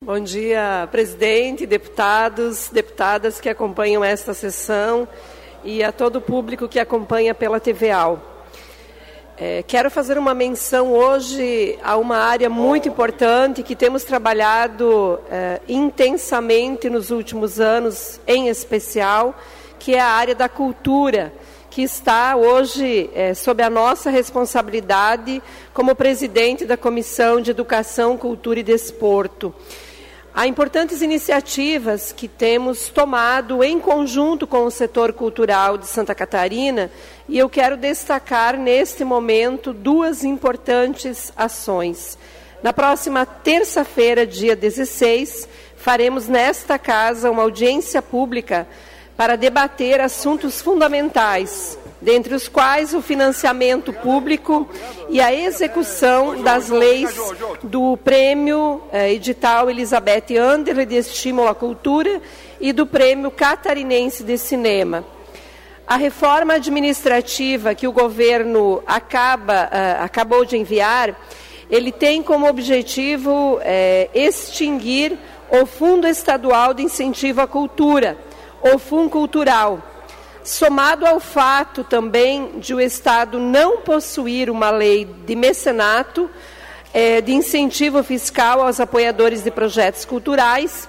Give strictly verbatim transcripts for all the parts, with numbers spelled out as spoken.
Bom dia, presidente, deputados, deputadas que acompanham esta sessão e a todo o público que acompanha pela T V A U. É, quero fazer uma menção hoje a uma área muito importante que temos trabalhado é, intensamente nos últimos anos, em especial, que é a área da cultura, que está hoje é, sob a nossa responsabilidade como presidente da Comissão de Educação, Cultura e Desporto. Há importantes iniciativas que temos tomado em conjunto com o setor cultural de Santa Catarina e eu quero destacar neste momento duas importantes ações. Na próxima terça-feira, dia dezesseis, faremos nesta casa uma audiência pública para debater assuntos fundamentais, dentre os quais o financiamento público e a execução das leis do Prêmio eh, Edital Elizabeth Anderle de Estímulo à Cultura e do Prêmio Catarinense de Cinema. A reforma administrativa que o governo acaba, eh, acabou de enviar, ele tem como objetivo eh, extinguir o Fundo Estadual de Incentivo à Cultura, o Fundo Cultural, somado ao fato também de o Estado não possuir uma lei de mecenato, eh, de incentivo fiscal aos apoiadores de projetos culturais,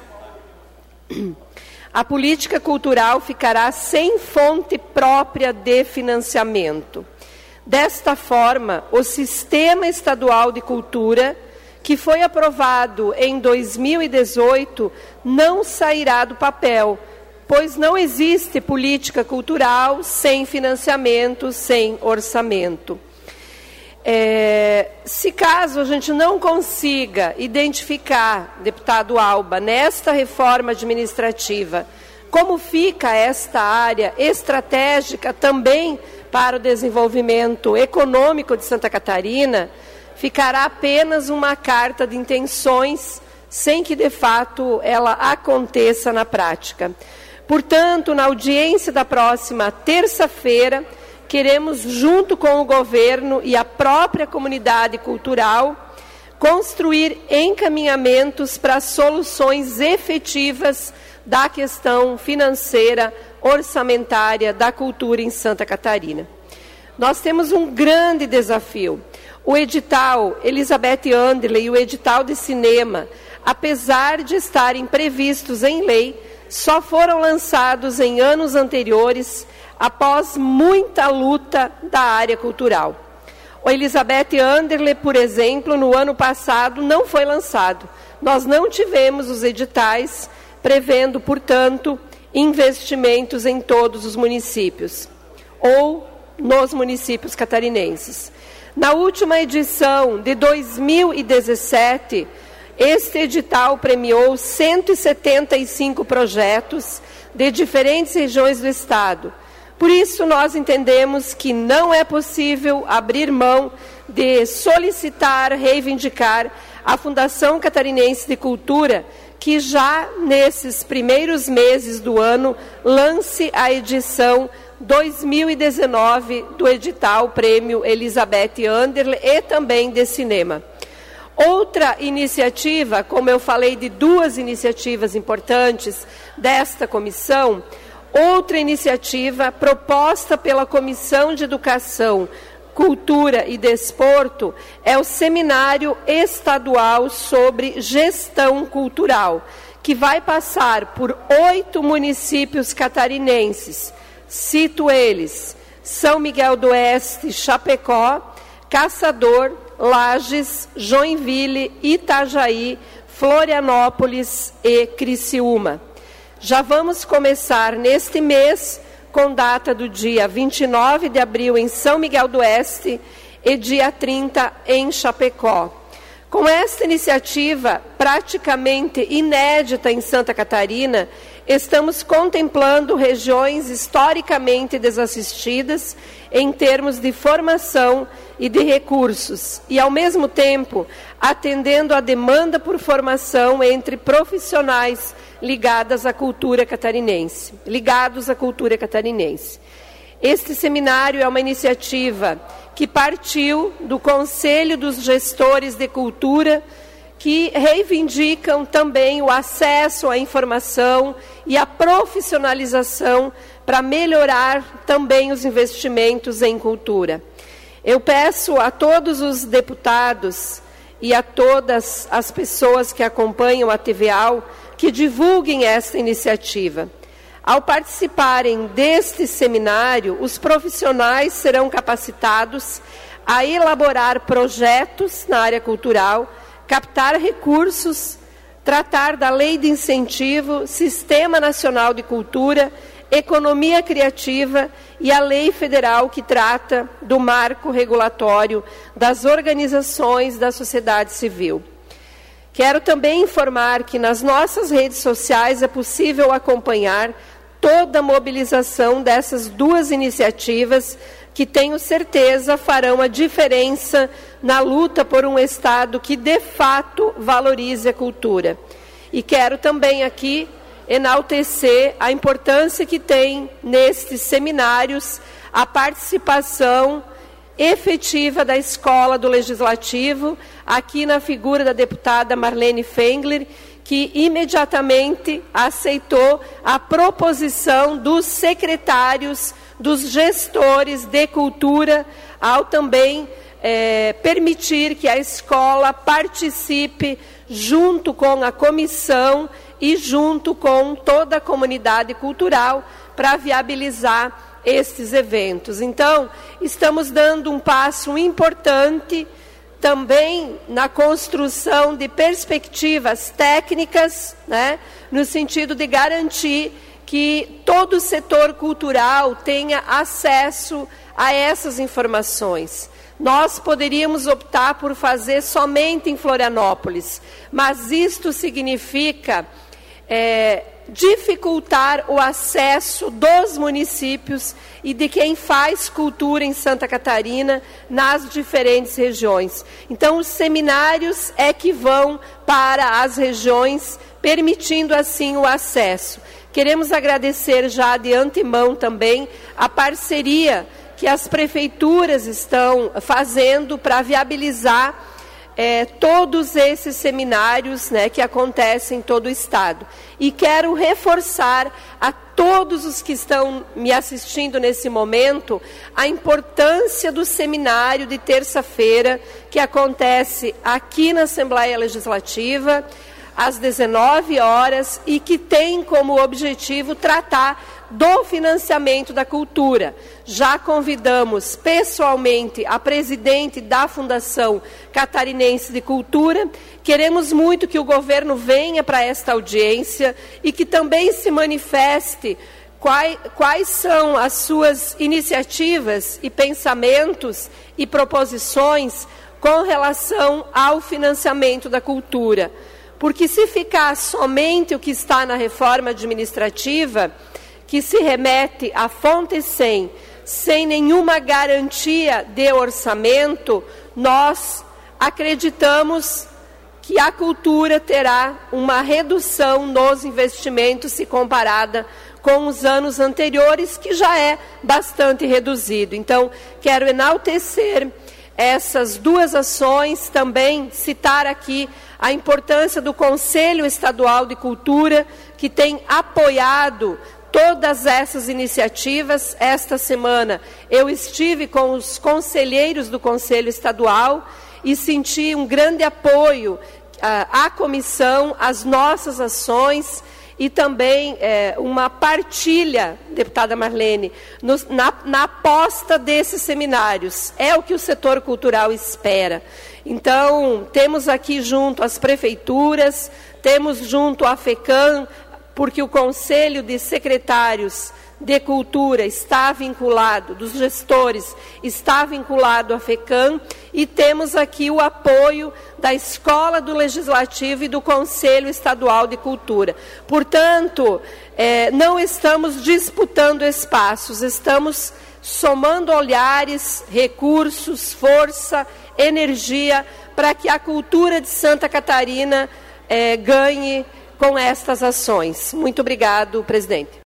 a política cultural ficará sem fonte própria de financiamento. Desta forma, o Sistema Estadual de Cultura, que foi aprovado em dois mil e dezoito, não sairá do papel, pois não existe política cultural sem financiamento, sem orçamento. É, se caso a gente não consiga identificar, deputado Alba, nesta reforma administrativa, como fica esta área estratégica também para o desenvolvimento econômico de Santa Catarina, ficará apenas uma carta de intenções, sem que de fato ela aconteça na prática. Portanto, na audiência da próxima terça-feira, queremos, junto com o governo e a própria comunidade cultural, construir encaminhamentos para soluções efetivas da questão financeira, orçamentária da cultura em Santa Catarina. Nós temos um grande desafio. O edital Elizabeth Anderle e o edital de cinema, apesar de estarem previstos em lei, só foram lançados em anos anteriores, após muita luta da área cultural. O Elizabeth Anderle, por exemplo, no ano passado não foi lançado. Nós não tivemos os editais prevendo, portanto, investimentos em todos os municípios, ou nos municípios catarinenses. Na última edição de dois mil e dezessete, este edital premiou cento e setenta e cinco projetos de diferentes regiões do Estado. Por isso, nós entendemos que não é possível abrir mão de solicitar, reivindicar a Fundação Catarinense de Cultura, que já nesses primeiros meses do ano lance a edição dois mil e dezenove do edital Prêmio Elizabeth Anderle e também de cinema. Outra iniciativa, como eu falei de duas iniciativas importantes desta comissão, outra iniciativa proposta pela Comissão de Educação, Cultura e Desporto é o Seminário Estadual sobre Gestão Cultural, que vai passar por oito municípios catarinenses. Cito eles: São Miguel do Oeste, Chapecó, Caçador, Lages, Joinville, Itajaí, Florianópolis e Criciúma. Já vamos começar neste mês, com data do dia vinte e nove de abril em São Miguel do Oeste e dia trinta em Chapecó. Com esta iniciativa praticamente inédita em Santa Catarina, estamos contemplando regiões historicamente desassistidas em termos de formação e de recursos, e, ao mesmo tempo, atendendo à demanda por formação entre profissionais ligadas à cultura catarinense, ligados à cultura catarinense. Este seminário é uma iniciativa que partiu do Conselho dos Gestores de Cultura, que reivindicam também o acesso à informação e a profissionalização para melhorar também os investimentos em cultura. Eu peço a todos os deputados e a todas as pessoas que acompanham a T V A U que divulguem esta iniciativa. Ao participarem deste seminário, os profissionais serão capacitados a elaborar projetos na área cultural, captar recursos, tratar da Lei de Incentivo, Sistema Nacional de Cultura, Economia Criativa e a Lei Federal que trata do marco regulatório das organizações da sociedade civil. Quero também informar que nas nossas redes sociais é possível acompanhar toda a mobilização dessas duas iniciativas que tenho certeza farão a diferença na luta por um Estado que de fato valorize a cultura. E quero também aqui enaltecer a importância que tem nestes seminários a participação efetiva da Escola do Legislativo, aqui na figura da deputada Marlene Fengler, que imediatamente aceitou a proposição dos secretários, dos gestores de cultura, ao também é, permitir que a escola participe junto com a comissão e junto com toda a comunidade cultural para viabilizar estes eventos. Então, estamos dando um passo importante também na construção de perspectivas técnicas, né, no sentido de garantir que todo o setor cultural tenha acesso a essas informações. Nós poderíamos optar por fazer somente em Florianópolis, mas isto significa é, dificultar o acesso dos municípios e de quem faz cultura em Santa Catarina nas diferentes regiões. Então, os seminários é que vão para as regiões, permitindo assim o acesso. Queremos agradecer já de antemão também a parceria que as prefeituras estão fazendo para viabilizar é, todos esses seminários, né, que acontecem em todo o Estado. E quero reforçar a todos os que estão me assistindo nesse momento a importância do seminário de terça-feira, que acontece aqui na Assembleia Legislativa, às dezenove horas, e que tem como objetivo tratar do financiamento da cultura. Já convidamos pessoalmente a presidente da Fundação Catarinense de Cultura. Queremos muito que o governo venha para esta audiência e que também se manifeste quais, quais são as suas iniciativas e pensamentos e proposições com relação ao financiamento da cultura. Porque se ficar somente o que está na reforma administrativa, que se remete à fonte cem, sem nenhuma garantia de orçamento, nós acreditamos que a cultura terá uma redução nos investimentos se comparada com os anos anteriores, que já é bastante reduzido. Então, quero enaltecer essas duas ações, também citar aqui a importância do Conselho Estadual de Cultura, que tem apoiado todas essas iniciativas. Esta semana eu estive com os conselheiros do Conselho Estadual e senti um grande apoio à, à comissão, às nossas ações, e também é, uma partilha, deputada Marlene, no, na, na aposta desses seminários. É o que o setor cultural espera. Então, temos aqui junto as prefeituras, temos junto a FECAM, porque o Conselho de Secretários de Cultura está vinculado, dos gestores, está vinculado à FECAM, e temos aqui o apoio da Escola do Legislativo e do Conselho Estadual de Cultura. Portanto, é, não estamos disputando espaços, estamos somando olhares, recursos, força, energia, para que a cultura de Santa Catarina é, ganhe com estas ações. Muito obrigado, presidente.